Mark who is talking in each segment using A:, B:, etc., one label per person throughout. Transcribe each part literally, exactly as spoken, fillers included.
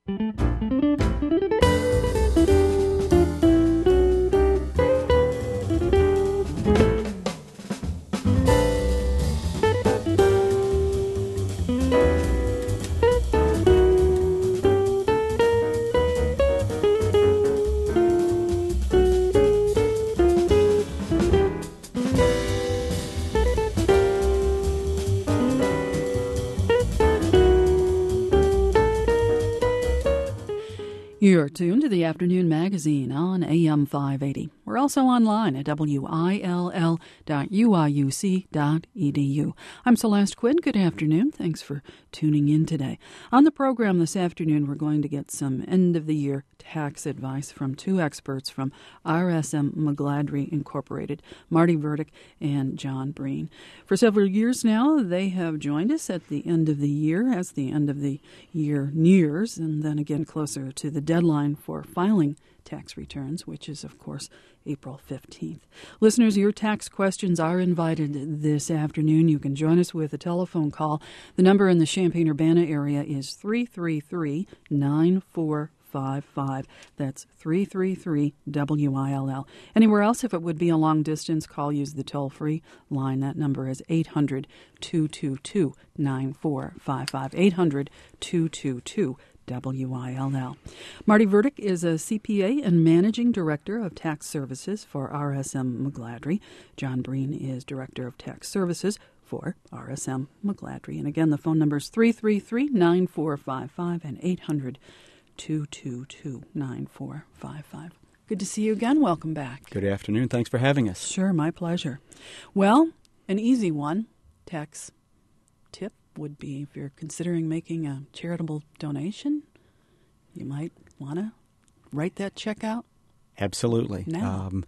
A: You're tuned to the Afternoon Magazine on A M five eighty. We're also online at W I L L dot U I U C dot E D U. I'm Celeste Quinn. Good afternoon. Thanks for tuning in today. On the program this afternoon, we're going to get some end-of-the-year tax advice from two experts from R S M McGladrey Incorporated, Marty Verdick and John Breen. For several years now, they have joined us at the end of the year as the end of the year nears, and then again closer to the deadline for filing tax returns, which is, of course, April fifteenth. Listeners, your tax questions are invited this afternoon. You can join us with a telephone call. The number in the Champaign-Urbana area is three three three, nine four five five. That's three three three W I L L. Anywhere else, if it would be a long-distance call, use the toll-free line. That number is eight hundred, two two two, nine four five five. eight hundred, two two two, W I L L. Marty Verdick is a C P A and Managing Director of Tax Services for R S M McGladrey. John Breen is Director of Tax Services for R S M McGladrey. And again, the phone number is three three three, nine four five five and eight hundred, two two two, nine four five five. Good to see you again. Welcome back.
B: Good afternoon. Thanks for having us.
A: Sure, my pleasure. Well, an easy one, tax tip would be if you're considering making a charitable donation, you might want to write that check out.
B: Absolutely.
A: Now.
B: Um,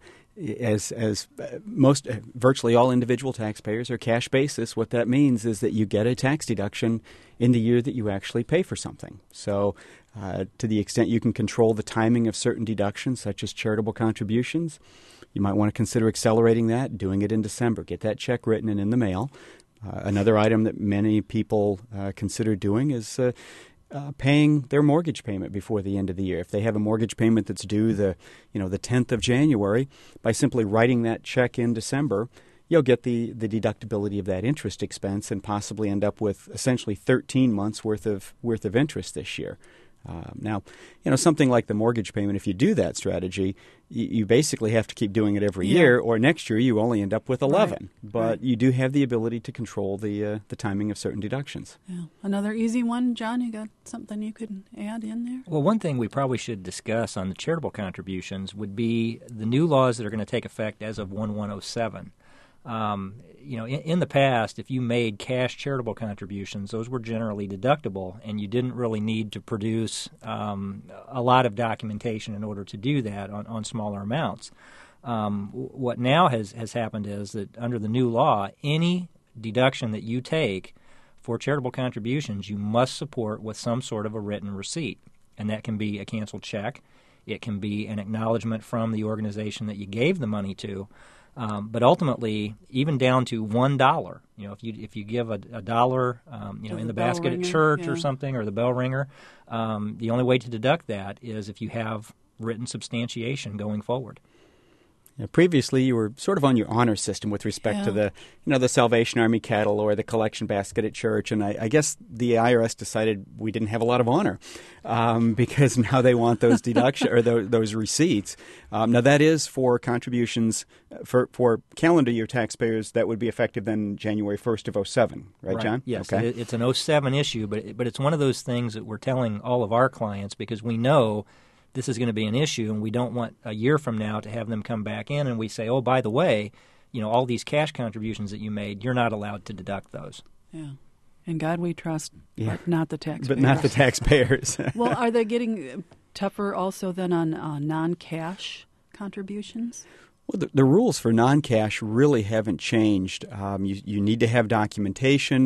B: as as most, virtually all individual taxpayers are cash basis, what that means is that you get a tax deduction in the year that you actually pay for something. So uh, to the extent you can control the timing of certain deductions, such as charitable contributions, you might want to consider accelerating that, doing it in December. Get that check written and in the mail. Uh, another item that many people uh, consider doing is uh, uh, paying their mortgage payment before the end of the year. If they have a mortgage payment that's due the, you know, the tenth of January, by simply writing that check in December, you'll get the, the deductibility of that interest expense and possibly end up with essentially thirteen months worth of worth of interest this year. Um, now, you know, something like the mortgage payment, if you do that strategy, you, you basically have to keep doing it every
A: yeah.
B: year, or next year you only end up with eleven.
A: Right.
B: But
A: right.
B: you do have the ability to control the uh, the timing of certain deductions.
A: Yeah. Another easy one, John, you got something you could add in there?
C: Well, one thing we probably should discuss on the charitable contributions would be the new laws that are going to take effect as of one one oh seven. Um, you know, in, in the past, if you made cash charitable contributions, those were generally deductible, and you didn't really need to produce um, a lot of documentation in order to do that on, on smaller amounts. Um, what now has, has happened is that under the new law, any deduction that you take for charitable contributions, you must support with some sort of a written receipt, and that can be a canceled check. It can be an acknowledgement from the organization that you gave the money to. Um, but ultimately, even down to one dollar, you know, if you if you give a, a dollar, um, you know,
A: To
C: in
A: the
C: the
A: bell
C: basket
A: ringer,
C: at church
A: yeah.
C: or something, or the bell ringer, um, the only way to deduct that is if you have written substantiation going forward.
B: Yeah, previously, you were sort of on your honor system with respect
A: Yeah.
B: to the, you know, the Salvation Army cattle or the collection basket at church, and I, I guess the I R S decided we didn't have a lot of honor um, because now they want those deduction or those, those receipts. Um, now that is for contributions for for calendar year taxpayers that would be effective then January first of oh seven, right,
C: Right.
B: John?
C: Yes,
B: Okay.
C: it, it's an oh seven issue, but it, but it's one of those things that we're telling all of our clients because we know this is going to be an issue, and we don't want a year from now to have them come back in and we say, oh, by the way, you know, all these cash contributions that you made, you're not allowed to deduct those.
A: Yeah. In God we trust,
B: Yeah.
A: but not the taxpayers.
B: But not the taxpayers.
A: Well, are they getting tougher also than on uh, non-cash contributions?
B: Well, the, the rules for non-cash really haven't changed. Um, you, you need to have documentation.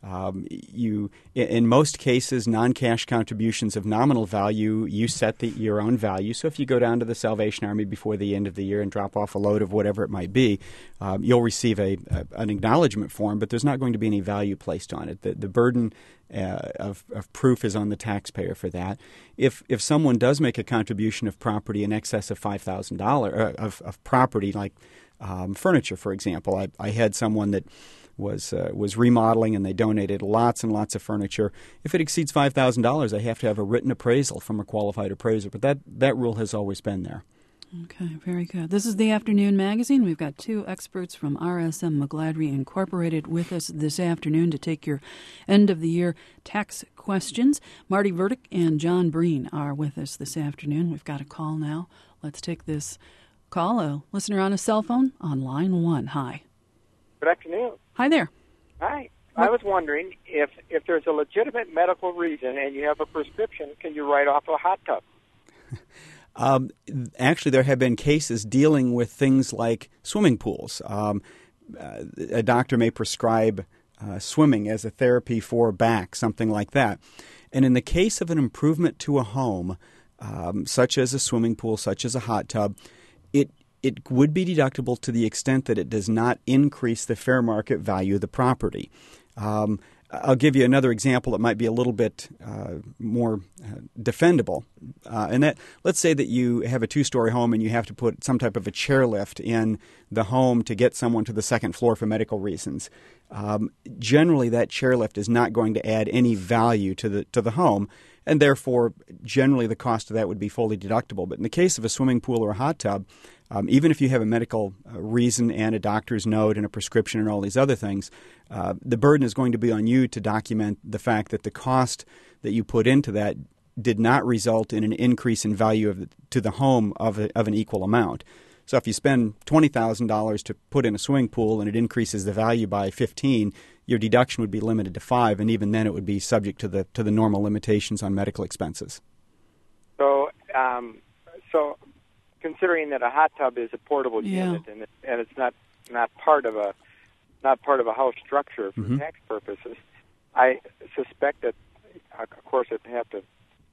B: Um, you, in most cases, non-cash contributions of nominal value, you set the, your own value. So if you go down to the Salvation Army before the end of the year and drop off a load of whatever it might be, um, you'll receive a, a an acknowledgement form, but there's not going to be any value placed on it. The, the burden uh, of, of proof is on the taxpayer for that. If if someone does make a contribution of property in excess of five thousand dollars, uh, of, of property like um, furniture, for example, I, I had someone that was uh, was remodeling, and they donated lots and lots of furniture. If it exceeds five thousand dollars, they have to have a written appraisal from a qualified appraiser. But that, that rule has always been there.
A: Okay, very good. This is the Afternoon Magazine. We've got two experts from R S M McGladrey Incorporated with us this afternoon to take your end-of-the-year tax questions. Marty Verdick and John Breen are with us this afternoon. We've got a call now. Let's take this call. A listener on a cell phone on line one. Hi.
D: Good afternoon.
A: Hi there.
D: Hi. I was wondering if, if there's a legitimate medical reason and you have a prescription, can you write off a hot tub?
B: Um, actually, there have been cases dealing with things like swimming pools. Um, uh, a doctor may prescribe uh, swimming as a therapy for back, something like that. And in the case of an improvement to a home, um, such as a swimming pool, such as a hot tub, it it would be deductible to the extent that it does not increase the fair market value of the property. Um, I'll give you another example that might be a little bit uh, more uh, defendable. Uh, and that, let's say that you have a two-story home and you have to put some type of a chairlift in the home to get someone to the second floor for medical reasons. Um, generally, that chairlift is not going to add any value to the to the home, and therefore, generally, the cost of that would be fully deductible. But in the case of a swimming pool or a hot tub, Um, even if you have a medical uh, reason and a doctor's note and a prescription and all these other things, uh, the burden is going to be on you to document the fact that the cost that you put into that did not result in an increase in value of the, to the home of, a, of an equal amount. So if you spend twenty thousand dollars to put in a swimming pool and it increases the value by fifteen, your deduction would be limited to five, and even then it would be subject to the to the normal limitations on medical expenses.
D: So, um, so. Considering that a hot tub is a portable
A: yeah.
D: unit and, it, and it's not, not part of a not part of a house structure for
B: mm-hmm.
D: tax purposes, I suspect that, of course, I'd have to.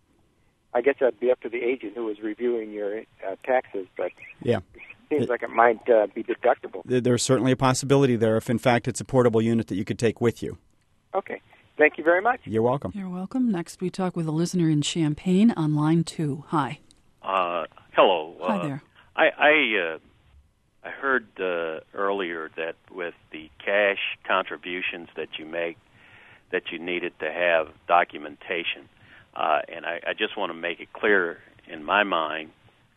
D: I guess that'd be up to the agent who was reviewing your uh, taxes, but
B: yeah,
D: it seems
B: it,
D: like it might uh, be deductible.
B: There's certainly a possibility there if, in fact, it's a portable unit that you could take with you.
D: Okay. Thank you very much.
B: You're welcome.
A: You're welcome. Next, we talk with a listener in Champaign on line two. Hi.
E: Uh, hello.
A: Hi
E: uh,
A: there.
E: I I, uh, I heard uh, earlier that with the cash contributions that you make, that you needed to have documentation, uh, and I, I just want to make it clear in my mind.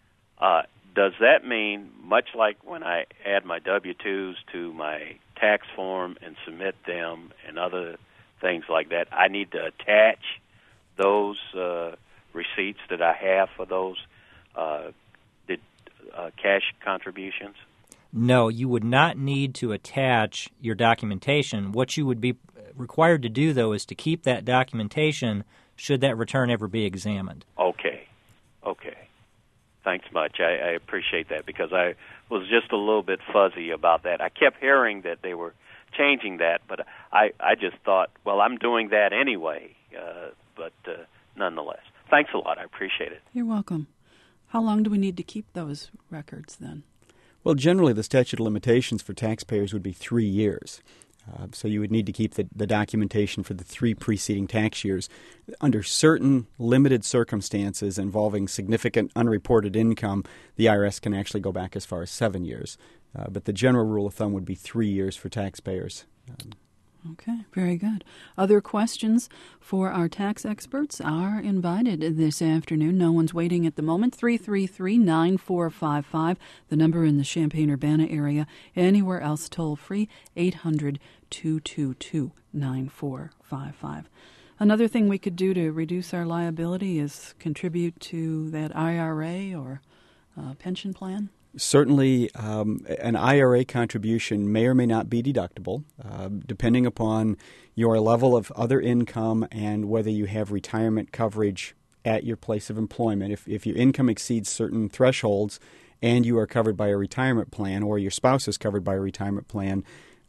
E: Uh, does that mean, much like when I add my W two's to my tax form and submit them and other things like that, I need to attach those uh, receipts that I have for those uh, did, uh, cash contributions?
C: No, you would not need to attach your documentation. What you would be required to do, though, is to keep that documentation should that return ever be examined.
E: Okay. Okay. Thanks much. I, I appreciate that because I was just a little bit fuzzy about that. I kept hearing that they were changing that, but I, I just thought, well, I'm doing that anyway. Uh, but uh, nonetheless, thanks a lot. I appreciate it.
A: You're welcome. How long do we need to keep those records then?
B: Well, generally, the statute of limitations for taxpayers would be three years. Uh, so you would need to keep the, the documentation for the three preceding tax years. Under certain limited circumstances involving significant unreported income, the I R S can actually go back as far as seven years. Uh, but the general rule of thumb would be three years for taxpayers. Um,
A: Okay, very good. Other questions for our tax experts are invited this afternoon. No one's waiting at the moment. three three three, nine four five five, the number in the Champaign-Urbana area. Anywhere else toll-free, eight hundred, two two two, nine four five five. Another thing we could do to reduce our liability is contribute to that I R A or uh, pension plan.
B: Certainly, um, an I R A contribution may or may not be deductible, uh, depending upon your level of other income and whether you have retirement coverage at your place of employment. If, if your income exceeds certain thresholds and you are covered by a retirement plan or your spouse is covered by a retirement plan,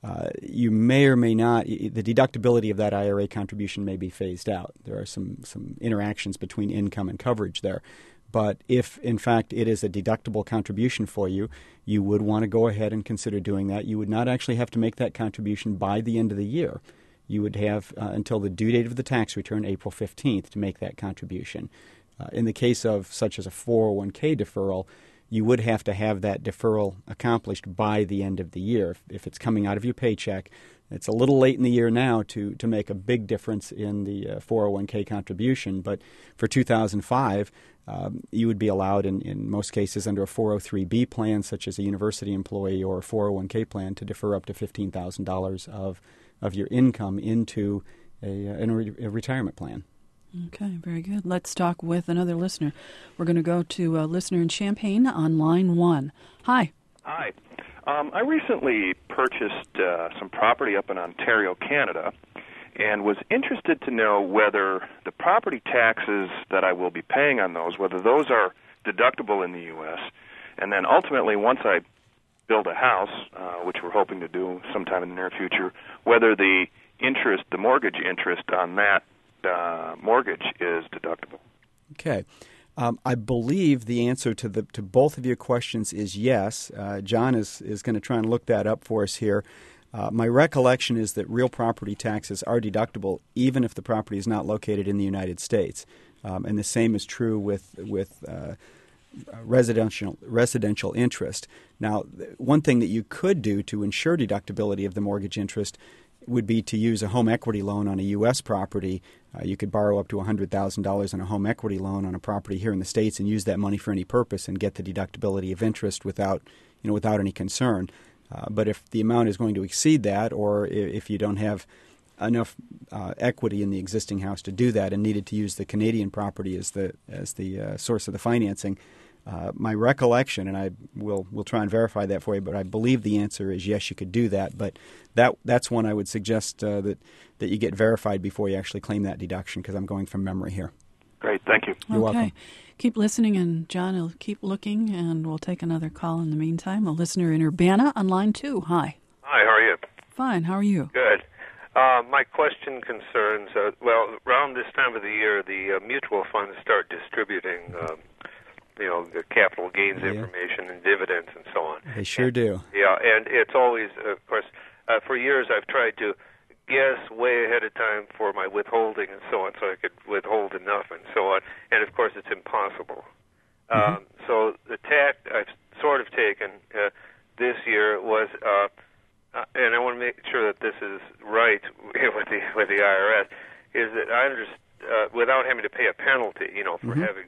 B: uh, you may or may not, the deductibility of that I R A contribution may be phased out. There are some, some interactions between income and coverage there. But if, in fact, it is a deductible contribution for you, you would want to go ahead and consider doing that. You would not actually have to make that contribution by the end of the year. You would have uh, until the due date of the tax return, April fifteenth, to make that contribution. Uh, in the case of such as a four oh one k deferral, you would have to have that deferral accomplished by the end of the year. If, if it's coming out of your paycheck, it's a little late in the year now to, to make a big difference in the uh, four oh one k contribution. But for two thousand five, um, you would be allowed in, in most cases under a four oh three b plan, such as a university employee, or a four oh one k plan, to defer up to fifteen thousand dollars of, of your income into a, a, a retirement plan.
A: Okay, very good. Let's talk with another listener. We're going to go to a listener in Champaign on line one. Hi.
F: Hi. Um, I recently purchased uh, some property up in Ontario, Canada, and was interested to know whether the property taxes that I will be paying on those, whether those are deductible in the U S, and then ultimately once I build a house, uh, which we're hoping to do sometime in the near future, whether the interest, the mortgage interest on that uh, mortgage is deductible.
B: Okay. Um, I believe the answer to the to both of your questions is yes. Uh, John is, is going to try and look that up for us here. Uh, my recollection is that real property taxes are deductible even if the property is not located in the United States. Um, and the same is true with with uh, residential residential interest. Now, one thing that you could do to ensure deductibility of the mortgage interest would be to use a home equity loan on a U S property. Uh, you could borrow up to one hundred thousand dollars on a home equity loan on a property here in the States and use that money for any purpose and get the deductibility of interest without, you know, without any concern. Uh, but if the amount is going to exceed that, or if you don't have enough uh, equity in the existing house to do that and needed to use the Canadian property as the as the uh, source of the financing, Uh, my recollection, and I will will try and verify that for you, but I believe the answer is yes, you could do that. But that that's one I would suggest uh, that that you get verified before you actually claim that deduction, because I'm going from memory here.
F: Great, thank you.
B: You're
A: okay.
B: welcome.
A: Keep listening, and John will keep looking, and we'll take another call in the meantime. A listener in Urbana on line two. Hi.
G: Hi, how are you?
A: Fine. How are you?
G: Good. Uh, my question concerns, uh, well, around this time of the year, the uh, mutual funds start distributing um, you know, the capital gains
B: yeah.
G: information and dividends and so on.
B: They sure
G: and,
B: do.
G: Yeah, and it's always, of course, uh, for years I've tried to guess way ahead of time for my withholding and so on, so I could withhold enough and so on, and of course it's impossible. Mm-hmm. Um, so the tack I've sort of taken uh, this year was, uh, uh, and I want to make sure that this is right with the with the I R S, is that I understand, uh, without having to pay a penalty, you know, for mm-hmm. having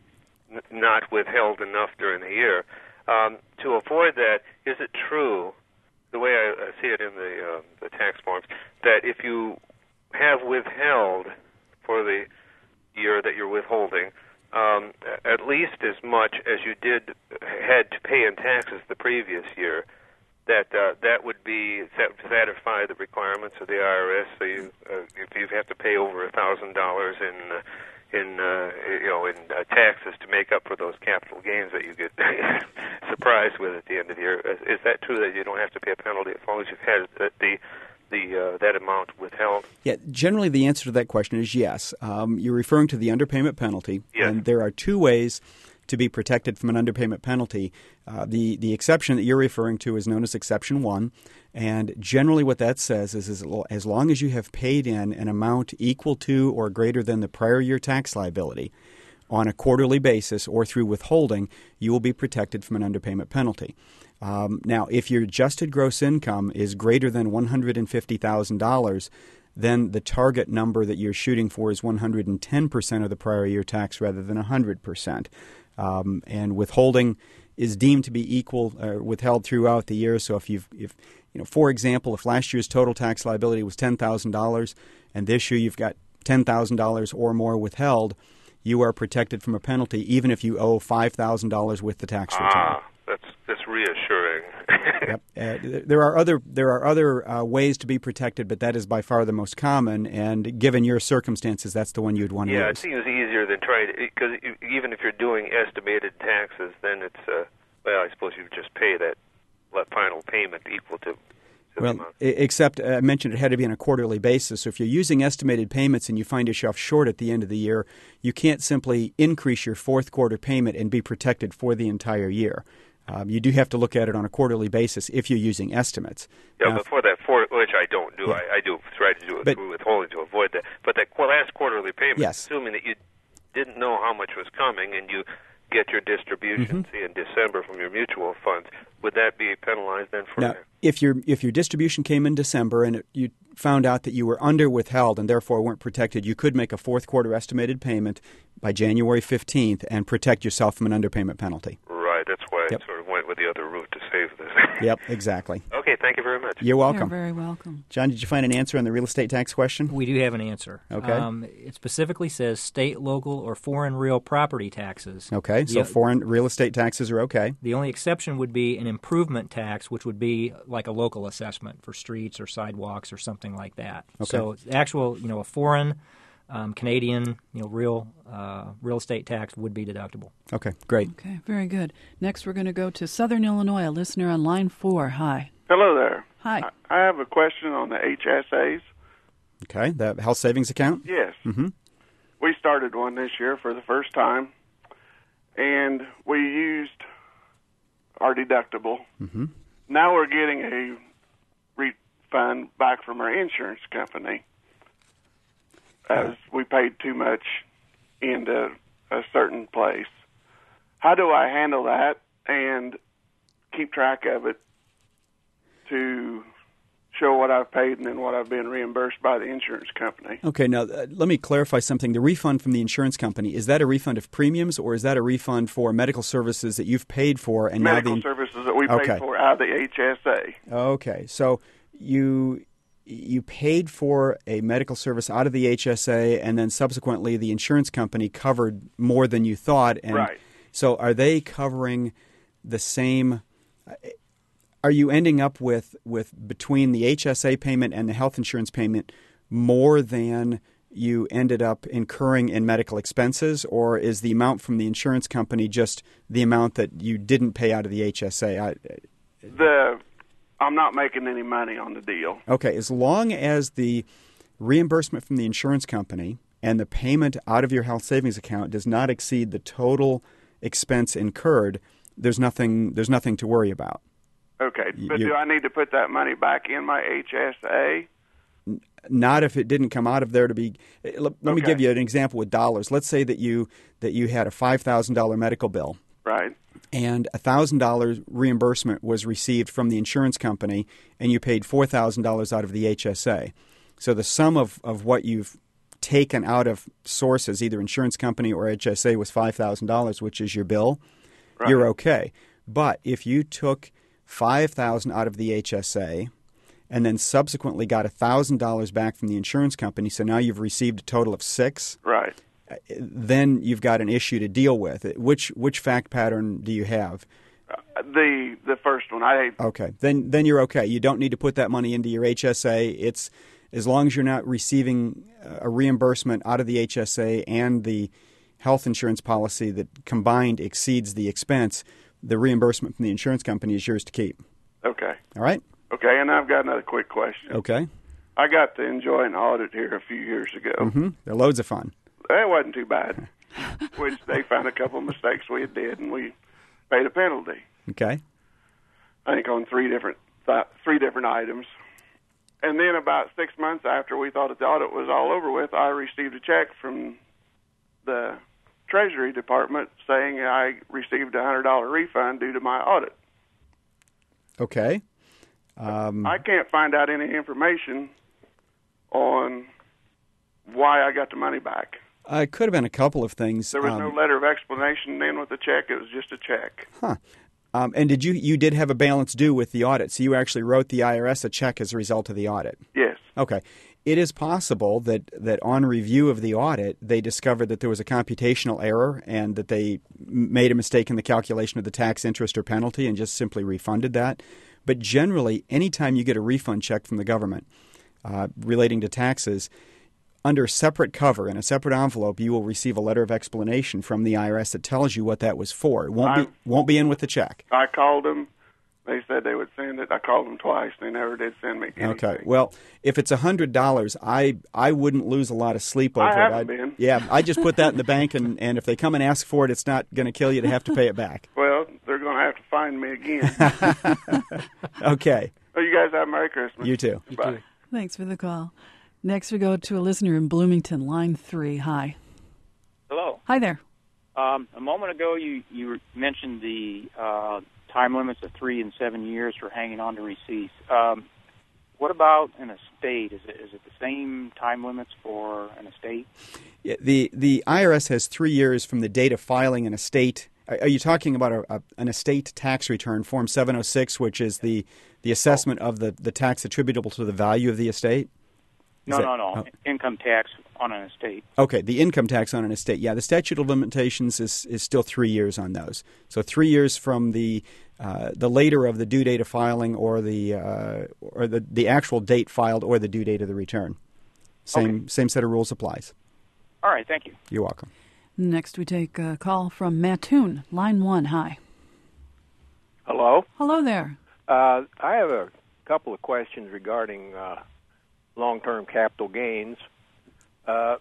G: not withheld enough during the year. Um, to avoid that, is it true, the way I, I see it in the, uh, the tax forms, that if you have withheld for the year that you're withholding, um, at least as much as you did had to pay in taxes the previous year, that uh, that would be satisfy the requirements of the I R S? So you, uh, if you have to pay over a thousand dollars in uh, in uh, you know in uh, taxes to make up for those capital gains that you get surprised with at the end of the year, is that true that you don't have to pay a penalty as long as you've had the the, the uh, that amount withheld?
B: Yeah, generally the answer to that question is yes. Um, you're referring to the underpayment penalty,
G: yes.
B: And there are two ways to be protected from an underpayment penalty. Uh, the the exception that you're referring to is known as Exception one, and generally what that says is, is as long as you have paid in an amount equal to or greater than the prior year tax liability on a quarterly basis or through withholding, you will be protected from an underpayment penalty. Um, now, if your adjusted gross income is greater than one hundred fifty thousand dollars, then the target number that you're shooting for is one hundred ten percent of the prior year tax rather than one hundred percent. Um, and withholding is deemed to be equal, uh, withheld throughout the year. So if you've, if you know, for example, if last year's total tax liability was ten thousand dollars and this year you've got ten thousand dollars or more withheld, you are protected from a penalty even if you owe five thousand dollars with the tax return.
G: Ah, that's that's reassuring.
B: Yep. Uh, there are other there are other uh, ways to be protected, but that is by far the most common. And given your circumstances, that's the one you'd want to
G: yeah,
B: use.
G: Yeah, it seems easier than trying to, because even if you're doing estimated taxes, then it's uh, well, I suppose you just pay that final payment equal to to
B: Well,
G: the month.
B: e- except uh, I mentioned it had to be on a quarterly basis. So if you're using estimated payments and you find yourself short at the end of the year, you can't simply increase your fourth quarter payment and be protected for the entire year. Um, you do have to look at it on a quarterly basis if you're using estimates.
G: Yeah,
B: Now,
G: but for that, for, which I don't do,
B: Yeah.
G: I, I do try to do it
B: But-
G: through withholding to avoid that. But that qu- last quarterly payment,
B: Yes.
G: assuming that you didn't know how much was coming and you get your distribution
B: Mm-hmm.
G: say, in December from your mutual funds, would that be penalized then for
B: Now,
G: that?
B: if your if your distribution came in December and it, you found out that you were under withheld and therefore weren't protected, you could make a fourth quarter estimated payment by January fifteenth and protect yourself from an underpayment penalty.
G: Right, that's why
B: Yep.
G: I sort of went with the other route to save this.
B: Yep, exactly.
G: Okay, thank you very much.
B: You're welcome.
A: You're very welcome.
B: John, did you find an answer on the real estate tax question?
C: We do have an answer.
B: Okay.
C: Um, it specifically says state, local, or foreign real property taxes.
B: Okay, so
C: The-
B: foreign real estate taxes are okay.
C: The only exception would be an improvement tax, which would be like a local assessment for streets or sidewalks or something like that.
B: Okay.
C: So actual, you know, a foreign um, Canadian, you know, real uh, real estate tax would be deductible.
B: Okay, great.
A: Okay, very good. Next, we're going to go to Southern Illinois, a listener on line four. Hi.
H: Hello there.
A: Hi.
H: I have a question on the H S As.
B: Okay, the health savings account?
H: Yes.
B: Mm-hmm.
H: We started one this year for the first time, and we used our deductible.
B: Mm-hmm.
H: Now we're getting a refund back from our insurance company as we paid too much into a certain place. How do I handle that and keep track of it to show what I've paid and then what I've been reimbursed by the insurance company?
B: Okay, now uh, let me clarify something. The refund from the insurance company, is that a refund of premiums or is that a refund for medical services that you've paid for and
H: Medical
B: now the
H: services that we
B: Okay.
H: paid for out of the H S A.
B: Okay, so you you paid for a medical service out of the H S A and then subsequently the insurance company covered more than you thought. And
H: Right.
B: So are they covering the same? Are you ending up with, with between the H S A payment and the health insurance payment more than you ended up incurring in medical expenses, or is the amount from the insurance company just the amount that you didn't pay out of the H S A? I,
H: The I'm not making any money on the deal.
B: Okay, as long as the reimbursement from the insurance company and the payment out of your health savings account does not exceed the total expense incurred, there's nothing there's nothing to worry about.
H: Okay, but
B: You-
H: do I need to put that money back in my H S A?
B: Not if it didn't come out of there to be. Let, let me
H: Okay.
B: give you an example with dollars. Let's say that you that you had a five thousand dollar medical bill,
H: Right.
B: and a thousand dollars reimbursement was received from the insurance company, and you paid four thousand dollars out of the H S A. So the sum of, of what you've taken out of sources, either insurance company or H S A, was five thousand dollars, which is your bill.
H: Right.
B: You're okay. But if you took five thousand dollars out of the H S A and then subsequently got one thousand dollars back from the insurance company, so now you've received a total of six,
H: Right.
B: then you've got an issue to deal with. Which which fact pattern do you have?
H: Uh, the the first one. I
B: Okay, then then you're okay. You don't need to put that money into your H S A. It's as long as you're not receiving a reimbursement out of the H S A and the health insurance policy that combined exceeds the expense, the reimbursement from the insurance company is yours to keep.
H: okay.
B: All right?
H: Okay, and I've got another quick question.
B: Okay.
H: I got to enjoy an audit here a few years ago.
B: Mm-hmm. They're loads of fun.
H: It wasn't too bad, which they found a couple of mistakes we did, and we paid a penalty.
B: Okay.
H: I think on three different th- three different items. And then about six months after we thought the audit was all over with, I received a check from the Treasury Department saying I received a one hundred dollars refund due to my audit.
B: Okay. Um,
H: I can't find out any information on why I got the money back.
B: uh, it could have been a couple of things.
H: There was
B: Um,
H: no letter of explanation then with the check. It was just a check.
B: Huh. Um, and did you you did have a balance due with the audit, so you actually wrote the I R S a check as a result of the audit.
H: Yes.
B: Okay. It is possible that, that on review of the audit, they discovered that there was a computational error and that they m- made a mistake in the calculation of the tax interest or penalty and just simply refunded that. But generally, anytime you get a refund check from the government uh, relating to taxes, under separate cover in a separate envelope, you will receive a letter of explanation from the I R S that tells you what that was for. It won't
H: I-
B: be won't be in with the check.
H: I called them They said they would send it. I called them twice. They never did send me anything.
B: Okay. Well, if it's one hundred dollars, I I wouldn't lose a lot of sleep over
H: I
B: it.
H: haven't
B: I'd-
H: been.
B: Yeah, I just put that in the bank, and, and if they come and ask for it, it's not going to kill you to have to pay it back.
H: Well, they're going to have to find me again.
B: Okay.
H: Oh, you guys have a Merry Christmas.
B: You too.
C: You
H: Bye.
C: too.
A: Thanks for the call. Next, we go to a listener in Bloomington, line three. Hi.
I: Hello.
A: Hi there.
I: Um, a moment ago, you, you mentioned the uh, time limits of three and seven years for hanging on to receipts. Um, what about an estate? Is it is it the same time limits for an estate?
B: Yeah, the the I R S has three years from the date of filing an estate. Are are you talking about a, a, an estate tax return, Form seven oh six, which is the, the assessment of the, the tax attributable to the value of the estate? Is
I: No,
B: that-
I: no, no.
B: oh.
I: Income tax on an estate.
B: Okay, the income tax on an estate. Yeah, the statute of limitations is, is still three years on those. So three years from the uh, the later of the due date of filing, or the uh, or the, the actual date filed, or the due date of the return. Same
I: Okay.
B: same set of rules applies.
I: All right, thank you.
B: You're welcome.
A: Next, we take a call from Mattoon, line one. Hi.
J: Hello.
A: Hello there.
J: Uh, I have a couple of questions regarding uh, long-term capital gains. Uh,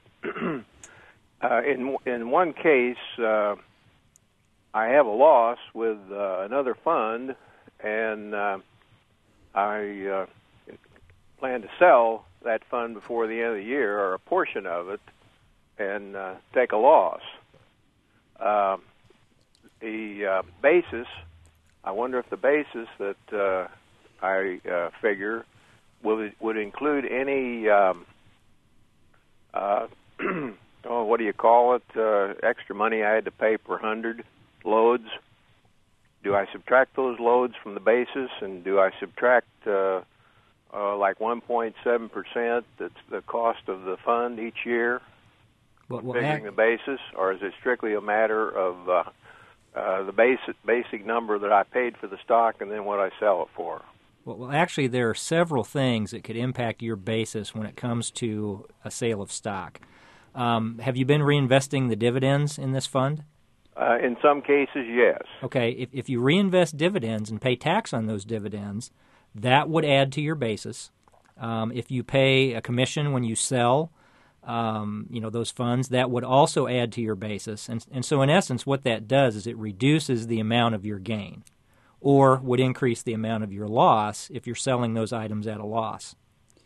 J: uh, in in one case, uh, I have a loss with uh, another fund, and uh, I uh, plan to sell that fund before the end of the year, or a portion of it, and uh, take a loss. Uh, the uh, basis, I wonder if the basis that uh, I uh, figure would would include any, um, uh, oh, what do you call it, uh, extra money I had to pay per hundred loads. Do I subtract those loads from the basis, and do I subtract uh, uh, like one point seven percent that's the cost of the fund each year?
C: Well, well,
J: Figuring
C: ac-
J: the basis, or is it strictly a matter of uh, uh, the basic basic number that I paid for the stock and then what I sell it for?
C: Well, well, actually, there are several things that could impact your basis when it comes to a sale of stock. Um, have you been reinvesting the dividends in this fund?
J: Uh, in some cases, yes.
C: Okay, if, if you reinvest dividends and pay tax on those dividends, that would add to your basis. Um, if you pay a commission when you sell, um, you know, those funds, that would also add to your basis. And, and so, in essence, what that does is it reduces the amount of your gain, or would increase the amount of your loss if you're selling those items at a loss.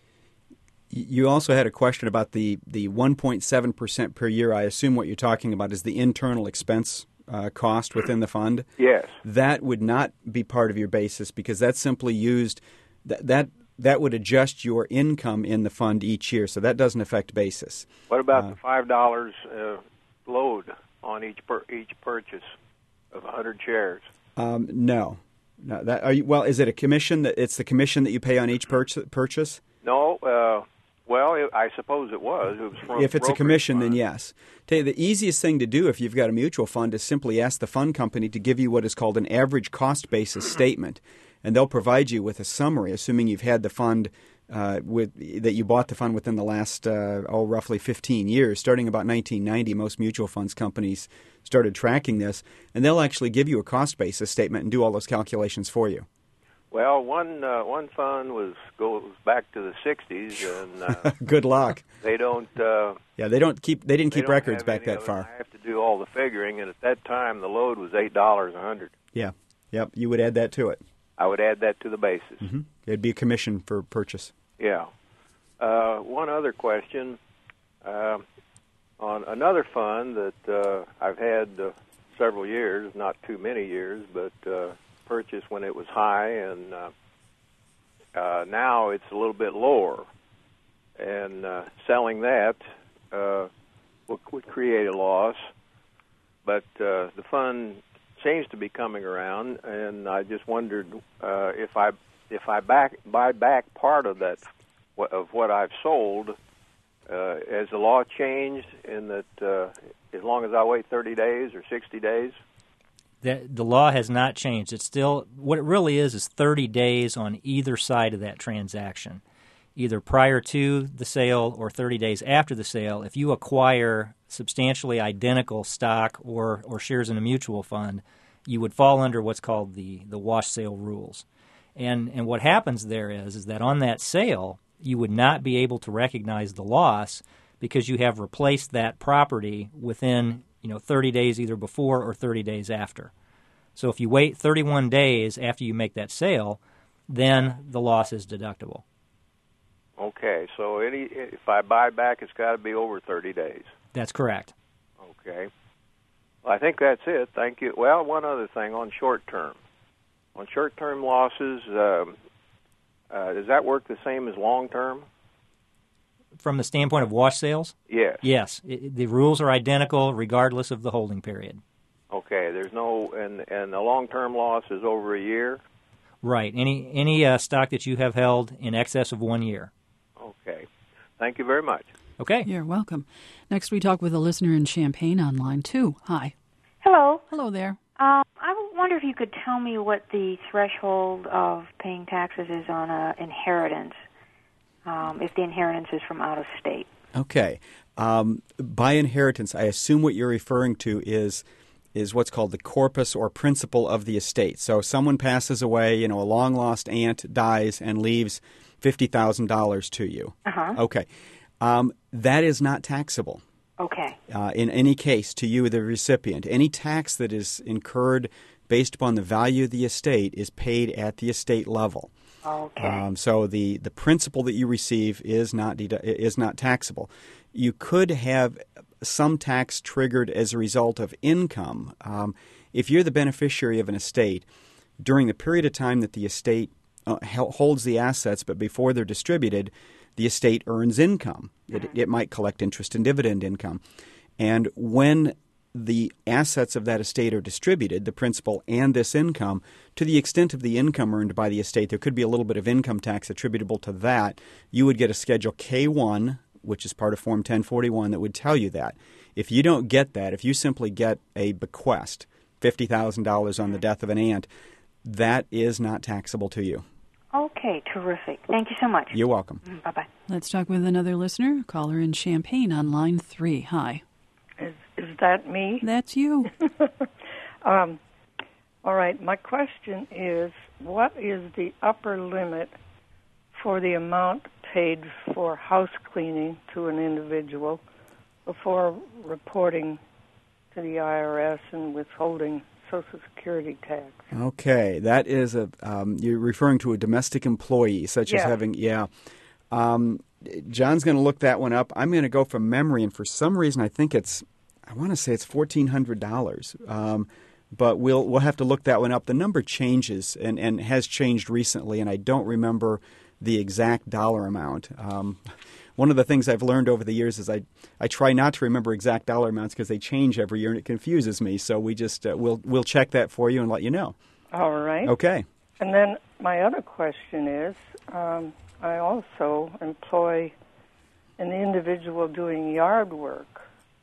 B: You also had a question about the, the one point seven percent per year. I assume what you're talking about is the internal expense uh, cost within the fund.
J: Yes.
B: That would not be part of your basis, because that's simply used that that that would adjust your income in the fund each year. So that doesn't affect basis.
J: What about
B: Uh,
J: the five dollars uh, load on each per, each purchase of a hundred shares?
B: Um, no, no. That are you, well, is it a commission that it's the commission that you pay on each purchase? purchase?
J: No. Uh, well, it, I suppose it was. It was from
B: If it's a
J: brokerage
B: commission, then
J: fund.
B: yes. Tell you, the easiest thing to do if you've got a mutual fund is simply ask the fund company to give you what is called an average cost basis statement, and they'll provide you with a summary, assuming you've had the fund uh, with that you bought the fund within the last uh, oh roughly fifteen years. Starting about nineteen ninety, most mutual funds companies started tracking this, and they'll actually give you a cost basis statement and do all those calculations for you.
J: Well, one uh, one fund was goes back to the sixties, and uh,
B: Good luck.
J: they don't. Uh,
B: Yeah, they don't keep they didn't
J: they
B: keep
J: don't
B: records
J: have
B: back
J: any
B: that
J: of it.
B: far.
J: I have to do all the figuring, and at that time, the load was eight dollars a hundred.
B: Yeah, yep. You would add that to it.
J: I would add that to the basis.
B: Mm-hmm. It'd be a commission for purchase.
J: Yeah. Uh, one other question. Uh, on another fund that uh, I've had uh, several years, not too many years, but uh, purchased when it was high, and uh, uh, now it's a little bit lower. And uh, selling that uh, would, would create a loss. But uh, the fund seems to be coming around, and I just wondered uh, if I if I back buy back part of that of what I've sold, uh, has the law changed in that uh, as long as I wait thirty days or sixty days?
C: The, the law has not changed. It's still, what it really is, is thirty days on either side of that transaction, either prior to the sale or thirty days after the sale. If you acquire substantially identical stock or, or shares in a mutual fund, you would fall under what's called the, the wash sale rules. And and what happens there is, is that on that sale, you would not be able to recognize the loss because you have replaced that property within, you know, thirty days either before or thirty days after. So if you wait thirty-one days after you make that sale, then the loss is deductible.
J: Okay, so any if I buy back, it's got to be over thirty days.
C: That's correct.
J: Okay. Well, I think that's it. Thank you. Well, one other thing on short term. On short term losses, um, uh, does that work the same as long term?
C: From the standpoint of wash sales?
J: Yes.
C: Yes. It, the rules are identical regardless of the holding period.
J: Okay. There's no, and and the long term loss is over a year.
C: Right. Any any uh, stock that you have held in excess of one year.
J: Okay. Thank you very much.
C: Okay.
A: You're welcome. Next, we talk with a listener in Champaign on line two. Hi.
K: Hello.
A: Hello there.
K: Um, I wonder if you could tell me what the threshold of paying taxes is on an inheritance, um, if the inheritance is from out of state.
B: Okay. Um, by inheritance, I assume what you're referring to is is what's called the corpus or principal of the estate. So someone passes away, you know, a long-lost aunt dies and leaves fifty thousand dollars to you.
K: Uh-huh.
B: Okay. Um, that is not taxable.
K: Okay.
B: Uh, in any case, to you, the recipient, any tax that is incurred based upon the value of the estate is paid at the estate level.
K: Okay.
B: Um, so the, the principal that you receive is not dedu- is not taxable. You could have some tax triggered as a result of income. Um, if you're the beneficiary of an estate, during the period of time that the estate uh, holds the assets, but before they're distributed, the estate earns income. It, it might collect interest and dividend income. And when the assets of that estate are distributed, the principal and this income, to the extent of the income earned by the estate, there could be a little bit of income tax attributable to that. You would get a Schedule K one, which is part of Form ten forty-one, that would tell you that. If you don't get that, if you simply get a bequest, fifty thousand dollars on the death of an aunt, that is not taxable to you.
K: Okay, terrific. Thank you so much.
B: You're welcome.
K: Mm, bye-bye.
A: Let's talk with another listener, caller in Champaign on line three. Hi.
L: Is, is that me?
A: That's you.
L: um, all right, my question is, what is the upper limit for the amount paid for house cleaning to an individual before reporting to the I R S and withholding Social Security tax?
B: Okay, that is a um, you're referring to a domestic employee, such
L: yeah.
B: as having yeah. Um, John's going to look that one up. I'm going to go from memory, and for some reason, I think it's I want to say it's fourteen hundred dollars. Um, but we'll we'll have to look that one up. The number changes and, and has changed recently, and I don't remember the exact dollar amount. Um, One of the things I've learned over the years is I, I try not to remember exact dollar amounts because they change every year and it confuses me. So we just uh, we'll we'll check that for you and let you know.
L: All right.
B: Okay.
L: And then my other question is, um, I also employ an individual doing yard work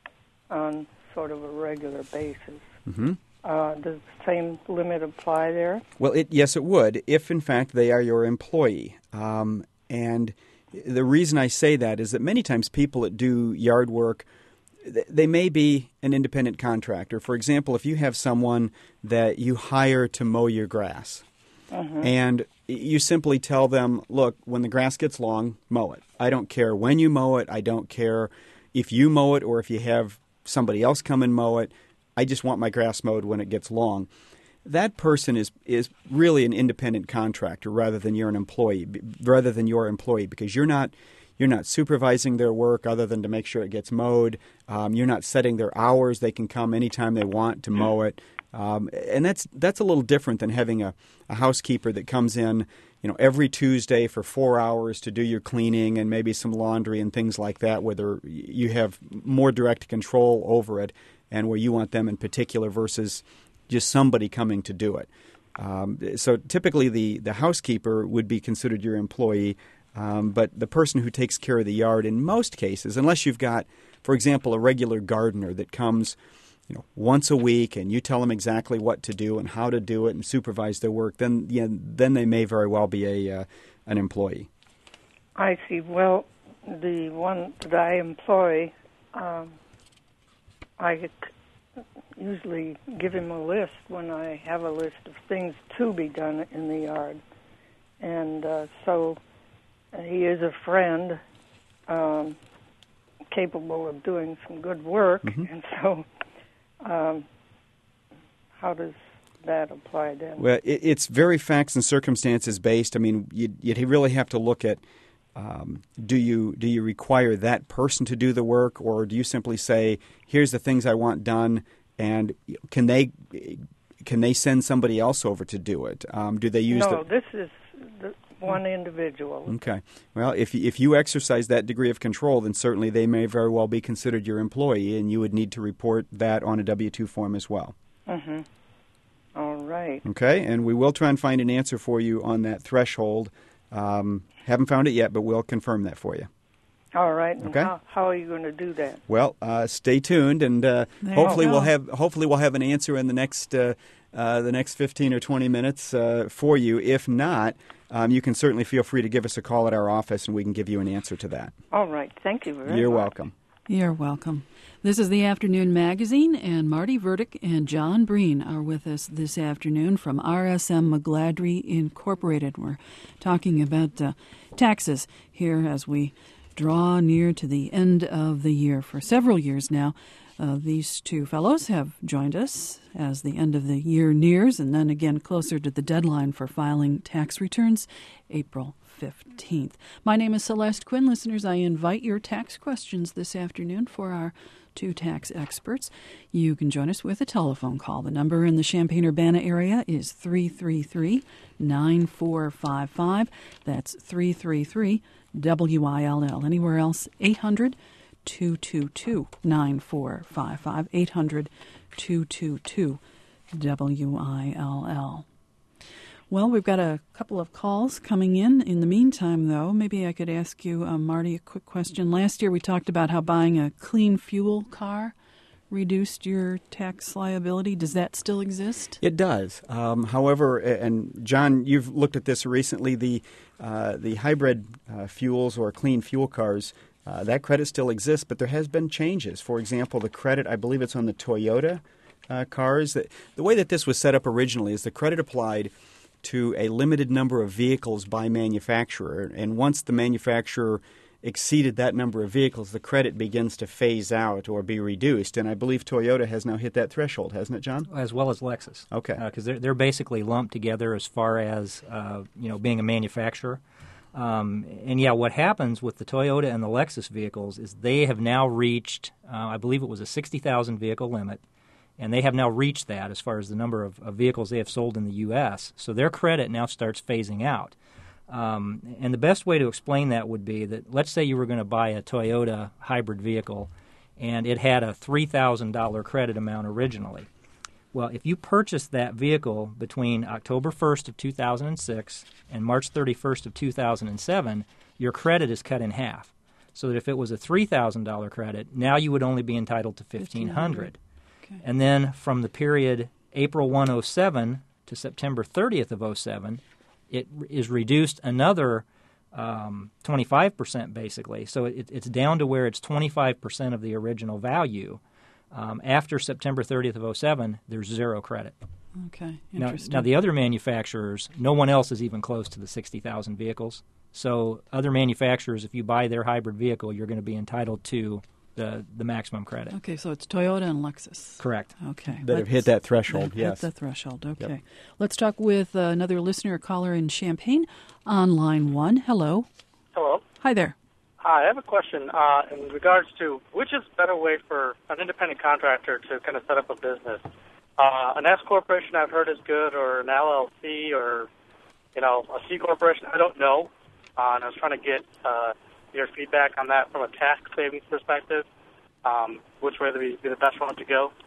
L: on sort of a regular basis.
B: Mm-hmm.
L: Uh, does the same limit apply there?
B: Well, it, yes, it would, if in fact they are your employee. Um, and the reason I say that is that many times people that do yard work, they may be an independent contractor. For example, if you have someone that you hire to mow your grass, mm-hmm. and you simply tell them, look, when the grass gets long, mow it. I don't care when you mow it. I don't care if you mow it or if you have somebody else come and mow it. I just want my grass mowed when it gets long. That person is is really an independent contractor rather than you're an employee, rather than your employee, because you're not you're not supervising their work other than to make sure it gets mowed. Um, you're not setting their hours; they can come anytime they want to mow it, um, and that's that's a little different than having a, a housekeeper that comes in, you know, every Tuesday for four hours to do your cleaning and maybe some laundry and things like that, where you have more direct control over it, and where you want them in particular versus just somebody coming to do it. Um, so typically the, the housekeeper would be considered your employee, um, but the person who takes care of the yard in most cases, unless you've got, for example, a regular gardener that comes, you know, once a week and you tell them exactly what to do and how to do it and supervise their work, then you know, then they may very well be a uh, an employee.
L: I see. Well, the one that I employ, um, I usually give him a list when I have a list of things to be done in the yard. And uh, so uh, he is a friend, um, capable of doing some good work. Mm-hmm. And so um, how does that apply then?
B: Well, it, it's very facts and circumstances based. I mean, you'd, you'd really have to look at um, do you do you require that person to do the work, or do you simply say, here's the things I want done, and can they can they send somebody else over to do it? Um, do they use
L: no,
B: the...
L: this is the one individual.
B: Okay. Well, if if you exercise that degree of control, then certainly they may very well be considered your employee, and you would need to report that on a W two form as well.
L: Mm-hmm. All right.
B: Okay, and we will try and find an answer for you on that threshold. Um, haven't found it yet, but we'll confirm that for you.
L: All right. And
B: okay.
L: How, how are you going to do that?
B: Well, uh, stay tuned, and uh, hopefully we'll have hopefully we'll have an answer in the next uh, uh, the next fifteen or twenty minutes uh, for you. If not, um, you can certainly feel free to give us a call at our office, and we can give you an answer to that.
L: All right. Thank you very much.
B: You're welcome.
A: You're welcome. This is the Afternoon Magazine, and Marty Verdick and John Breen are with us this afternoon from R S M McGladrey Incorporated. We're talking about uh, taxes here as we draw near to the end of the year. For several years now, uh, these two fellows have joined us as the end of the year nears, and then again closer to the deadline for filing tax returns, April fifteenth. My name is Celeste Quinn. Listeners, I invite your tax questions this afternoon for our two tax experts. You can join us with a telephone call. The number in the Champaign-Urbana area is three three three, nine four five five. That's three three three, W I L L. Anywhere else, eight hundred, two two two, nine four five five, eight hundred, two two two, W I L L. Well, we've got a couple of calls coming in. In the meantime, though, maybe I could ask you, uh, Marty, a quick question. Last year we talked about how buying a clean fuel car reduced your tax liability. Does that still exist?
B: It does. Um, however, and John, you've looked at this recently, the uh, the hybrid uh, fuels or clean fuel cars, uh, that credit still exists, but there has been changes. For example, the credit, I believe it's on the Toyota uh, cars. That, the way that this was set up originally is the credit applied to a limited number of vehicles by manufacturer, and once the manufacturer exceeded that number of vehicles, the credit begins to phase out or be reduced. And I believe Toyota has now hit that threshold, hasn't it, John?
C: As well as Lexus.
B: Okay.
C: Because uh, they're, they're basically lumped together as far as, uh, you know, being a manufacturer. Um, and, yeah, what happens with the Toyota and the Lexus vehicles is they have now reached, uh, I believe it was a sixty thousand vehicle limit, and they have now reached that as far as the number of, of vehicles they have sold in the U S. So their credit now starts phasing out. Um, and the best way to explain that would be that let's say you were going to buy a Toyota hybrid vehicle and it had a three thousand dollars credit amount originally. Well, if you purchased that vehicle between October first of two thousand six and March thirty-first of two thousand seven, your credit is cut in half. So that if it was a three thousand dollars credit, now you would only be entitled to fifteen hundred dollars. Okay. And then from the period April first, oh seven to September thirtieth of oh seven, it is reduced another um, twenty-five percent basically. So it, it's down to where it's twenty-five percent of the original value. Um, after September thirtieth of oh seven, there's zero credit.
A: Okay,
C: now,
A: interesting.
C: now, the other manufacturers, no one else is even close to the sixty thousand vehicles. So other manufacturers, if you buy their hybrid vehicle, you're going to be entitled to the the maximum credit.
A: Okay, so it's Toyota and Lexus.
C: Correct.
A: Okay.
B: That have hit that threshold,
A: yes.
B: Hit
A: the threshold, okay.
B: Yep.
A: Let's talk with uh, another listener, a caller in Champaign on line one. Hello.
M: Hello.
A: Hi there.
M: Hi, I have a question uh, in regards to which is a better way for an independent contractor to kind of set up a business. Uh, an S corporation I've heard is good, or an L L C, or you know a C corporation. I don't know, uh, and I was trying to get uh, your feedback on that from a tax savings perspective. Um, which way would be the best one to go?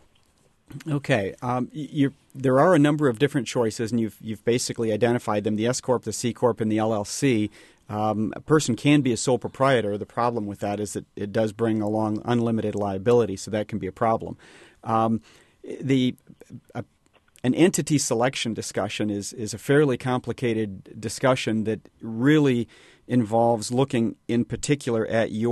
B: Okay, um, you, there are a number of different choices, and you've you've basically identified them: the S corp, the C corp, and the L L C. Um, a person can be a sole proprietor. The problem with that is that it does bring along unlimited liability, so that can be a problem. Um, the a, an entity selection discussion is is a fairly complicated discussion that really involves looking in particular at your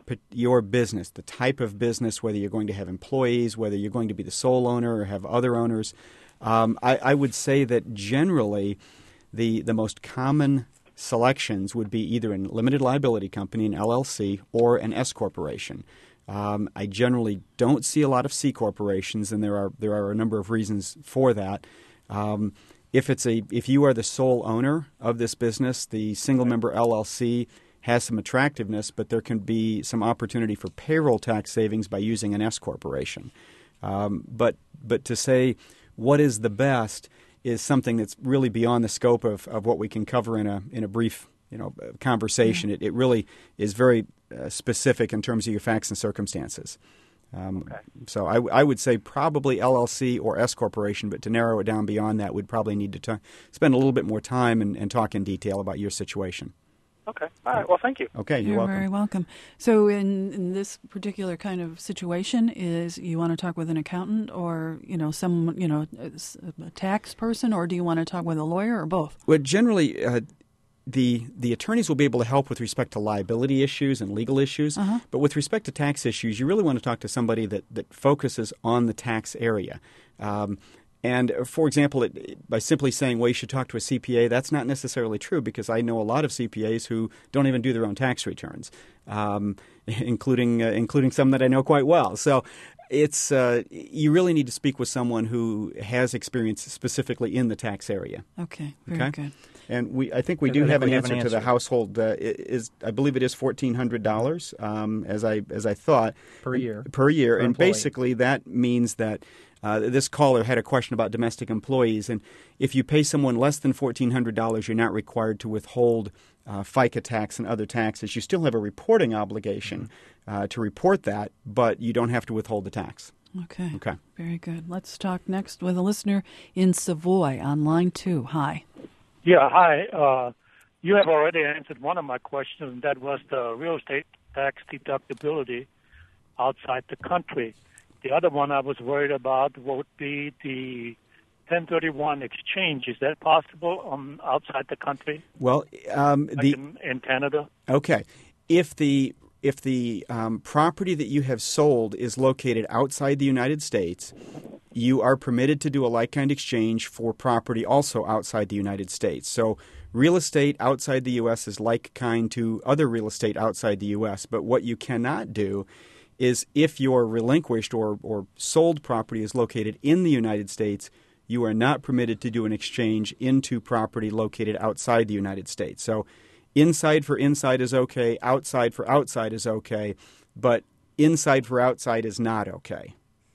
B: your business, the type of business, whether you're going to have employees, whether you're going to be the sole owner or have other owners. Um, I, I would say that generally the the most common selections would be either a limited liability company, an L L C, or an S corporation. Um, I generally don't see a lot of C corporations, and there are there are a number of reasons for that. Um, if it's a if you are the sole owner of this business, the single member L L C has some attractiveness, but there can be some opportunity for payroll tax savings by using an S corporation. Um, but but to say what is the best is something that's really beyond the scope of, of what we can cover in a in a brief you know conversation. Mm-hmm. It, it really is very uh, specific in terms of your facts and circumstances. Um, okay. So I, I would say probably L L C or S corporation, but to narrow it down beyond that, we'd probably need to t- spend a little bit more time and, and talk in detail about your situation.
M: Okay. All right. Well, thank you.
B: Okay, you're,
A: you're
B: welcome.
A: very welcome. So in, in this particular kind of situation, is you want to talk with an accountant or, you know, some, you know, a tax person, or do you want to talk with a lawyer, or both?
B: Well, generally, uh, the the attorneys will be able to help with respect to liability issues and legal issues. Uh-huh. But with respect to tax issues, you really want to talk to somebody that, that focuses on the tax area. Um, And, for example, it, by simply saying, well, you should talk to a C P A, that's not necessarily true, because I know a lot of C P As who don't even do their own tax returns, um, including uh, including some that I know quite well. So it's uh, you really need to speak with someone who has experience specifically in the tax area.
A: Okay, very
B: okay?
A: good.
B: And we, I think we
C: I
B: do
C: think
B: have,
C: we
B: an
C: have
B: answer
C: an
B: to the
C: answer.
B: household. Uh, is I believe it is fourteen hundred dollars, um, as I as I thought
C: per year.
B: Per year,
C: per
B: and
C: employee.
B: Basically that means that uh, this caller had a question about domestic employees, and if you pay someone less than fourteen hundred dollars, you're not required to withhold uh, FICA tax and other taxes. You still have a reporting obligation mm-hmm. uh, to report that, but you don't have to withhold the tax.
A: Okay.
B: Okay.
A: Very good. Let's talk next with a listener in Savoy on line two. Hi.
N: Yeah, hi. Uh, you have already answered one of my questions, and that was the real estate tax deductibility outside the country. The other one I was worried about would be the ten thirty-one exchange. Is that possible um, outside the country?
B: Well, um,
N: like
B: the
N: in, in Canada.
B: Okay. If the if the um, property that you have sold is located outside the United States, you are permitted to do a like-kind exchange for property also outside the United States. So real estate outside the U S is like-kind to other real estate outside the U S, but what you cannot do is if your relinquished or, or sold property is located in the United States, you are not permitted to do an exchange into property located outside the United States. So inside for inside is okay, outside for outside is okay, but inside for outside is not okay.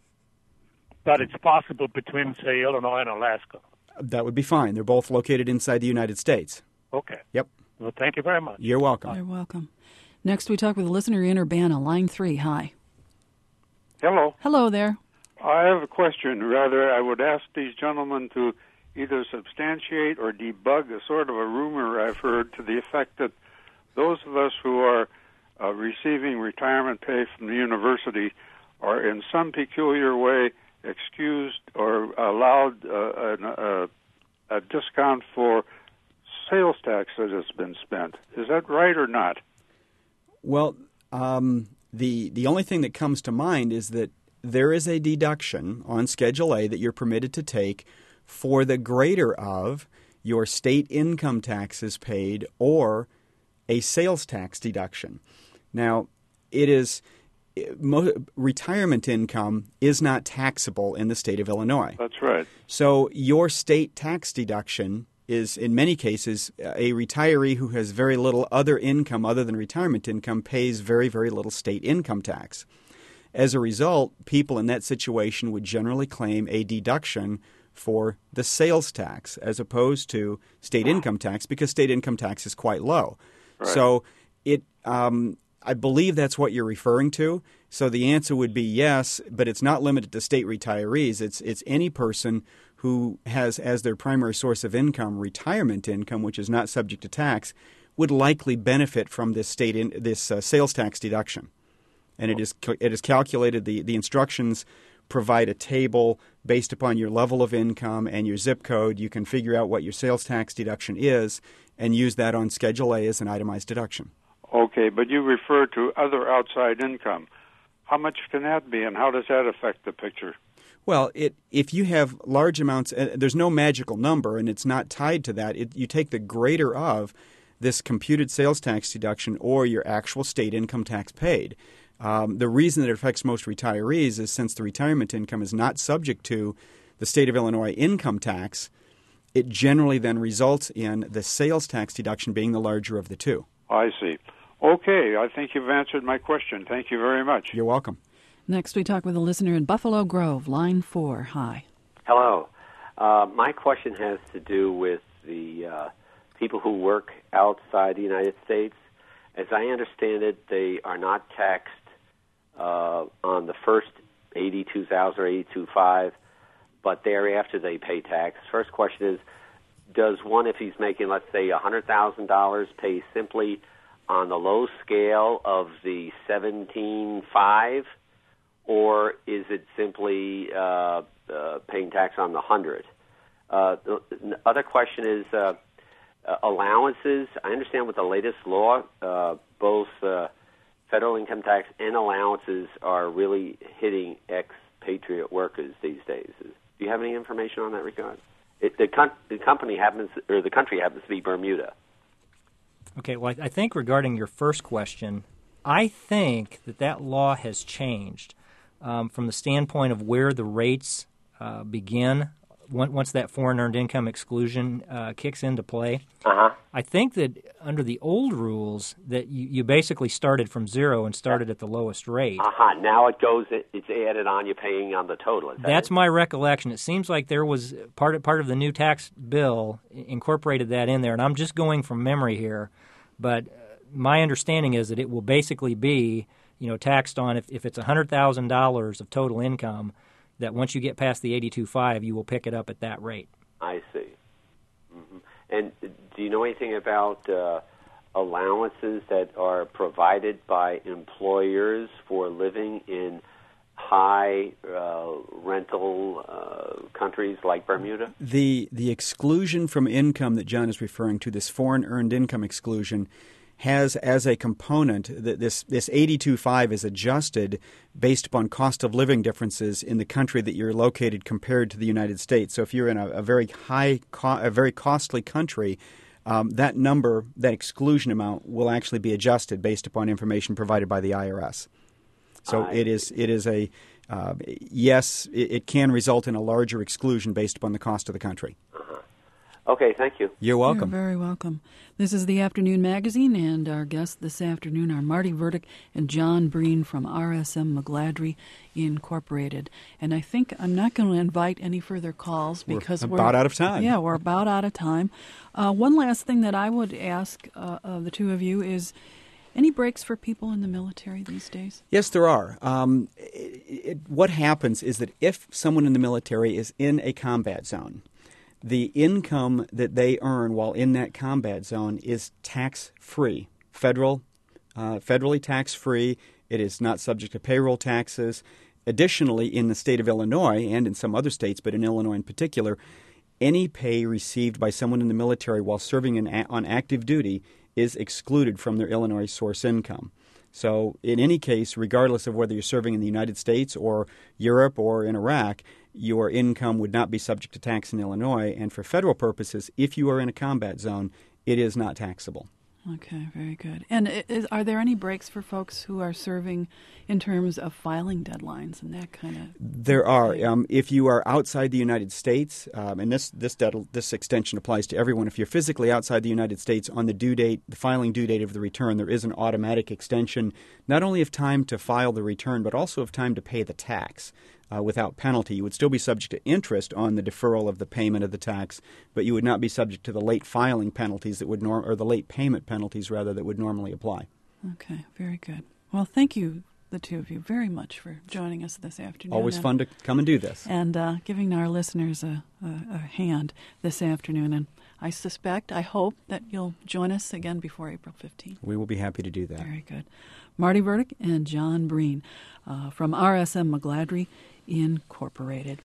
N: But it's possible between, say, Illinois and Alaska.
B: That would be fine. They're both located inside the United States.
N: Okay.
B: Yep.
N: Well, thank you very much.
B: You're welcome.
A: You're welcome. Next, we talk with a listener in Urbana, line three. Hi.
O: Hello.
A: Hello there.
O: I have a question. Rather, I would ask these gentlemen to either substantiate or debug a sort of a rumor I've heard to the effect that those of us who are uh, receiving retirement pay from the university are in some peculiar way excused or allowed uh, a, a, a discount for sales tax that has been spent. Is that right or not?
B: Well, um, the the only thing that comes to mind is that there is a deduction on Schedule A that you're permitted to take for the greater of your state income taxes paid or a sales tax deduction. Now, it is mo- retirement income is not taxable in the state of Illinois.
O: That's right.
B: So your state tax deduction is, in many cases, a retiree who has very little other income other than retirement income pays very, very little state income tax. As a result, people in that situation would generally claim a deduction for the sales tax as opposed to state income tax because state income tax is quite low.
O: Right.
B: So it, um, I believe that's what you're referring to. So the answer would be yes, but it's not limited to state retirees. It's it's any person who has as their primary source of income retirement income, which is not subject to tax, would likely benefit from this state in, this uh, sales tax deduction. And it is it is calculated. The, the instructions provide a table based upon your level of income and your zip code. You can figure out what your sales tax deduction is and use that on Schedule A as an itemized deduction.
O: Okay, but you refer to other outside income. How much can that be, and how does that affect the picture?
B: Well, it, if you have large amounts, uh, there's no magical number, and it's not tied to that. It, you take the greater of this computed sales tax deduction or your actual state income tax paid. Um, the reason that it affects most retirees is since the retirement income is not subject to the state of Illinois income tax, it generally then results in the sales tax deduction being the larger of the two.
O: I see. Okay, I think you've answered my question. Thank you very much.
B: You're welcome.
A: Next, we talk with a listener in Buffalo Grove, line four. Hi.
P: Hello. Uh, my question has to do with the uh, people who work outside the United States. As I understand it, they are not taxed uh, on the first eighty-two thousand dollars or eighty-two thousand five hundred dollars, but thereafter they pay tax. First question is, does one, if he's making, let's say, one hundred thousand dollars, pay simply on the low scale of the seventeen thousand five hundred dollars, or is it simply uh, uh, paying tax on the one hundred? Uh, the, the other question is uh, uh, allowances. I understand with the latest law, uh, both uh, federal income tax and allowances are really hitting expatriate workers these days. Do you have any information on that regard? It, the, com- the company happens, or the country happens to be Bermuda.
C: Okay, well, I think regarding your first question, I think that that law has changed um, from the standpoint of where the rates uh, begin once that foreign earned income exclusion uh, kicks into play.
P: Uh-huh.
C: I think that under the old rules that you, you basically started from zero and started at the lowest rate.
P: Uh-huh. Now it goes, it's added on, you're paying on the total. Is that
C: That's
P: it?
C: my recollection. It seems like there was part of, part of the new tax bill incorporated that in there, and I'm just going from memory here. But my understanding is that it will basically be, you know, taxed on if, if it's one hundred thousand dollars of total income, that once you get past the eighty-two thousand five hundred dollars, you will pick it up at that rate.
P: I see. Mm-hmm. And do you know anything about uh, allowances that are provided by employers for living in high uh, rental uh, countries like Bermuda?
B: The the exclusion from income that John is referring to, this foreign earned income exclusion, has as a component that this this eighty-two thousand five hundred is adjusted based upon cost of living differences in the country that you're located compared to the United States. So if you're in a, a very high, co- a very costly country, um, that number, that exclusion amount, will actually be adjusted based upon information provided by the I R S. So
P: I
B: it is it is a uh, yes, it, it can result in a larger exclusion based upon the cost of the country.
P: Uh-huh. Okay, thank you.
B: You're welcome.
A: You're very welcome. This is the Afternoon Magazine, and our guests this afternoon are Marty Verdick and John Breen from R S M McGladrey Incorporated. And I think I'm not going to invite any further calls because
B: we're
A: we're
B: about out of time.
A: Yeah, we're about out of time. Uh, one last thing that I would ask uh, of the two of you is, any breaks for people in the military these days?
B: Yes, there are. Um, it, it, what happens is that if someone in the military is in a combat zone, the income that they earn while in that combat zone is tax-free, federal, uh, federally tax-free. It is not subject to payroll taxes. Additionally, in the state of Illinois and in some other states, but in Illinois in particular, any pay received by someone in the military while serving in a- on active duty is excluded from their Illinois source income. So in any case, regardless of whether you're serving in the United States or Europe or in Iraq, your income would not be subject to tax in Illinois. And for federal purposes, if you are in a combat zone, it is not taxable.
A: Okay, very good. And is, are there any breaks for folks who are serving in terms of filing deadlines and that kind of?
B: There are. Um, if you are outside the United States, um, and this this this extension applies to everyone. If you're physically outside the United States on the due date, the filing due date of the return, there is an automatic extension, not only of time to file the return, but also of time to pay the tax. Uh, without penalty. You would still be subject to interest on the deferral of the payment of the tax, but you would not be subject to the late filing penalties that would norm or the late payment penalties rather that would normally apply.
A: Okay, very good. Well, thank you, the two of you, very much for joining us this afternoon.
B: Always
A: and,
B: fun to come and do this.
A: And uh, giving our listeners a, a, a hand this afternoon. And I suspect, I hope that you'll join us again before April fifteenth.
B: We will be happy to do that.
A: Very good. Marty Verdick and John Breen uh, from R S M McGladrey Incorporated.